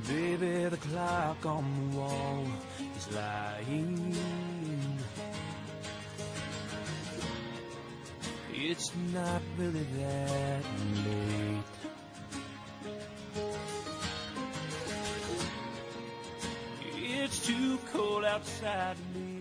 Baby, the clock on the wall is lying. It's not really that late. It's too cold outside to leave.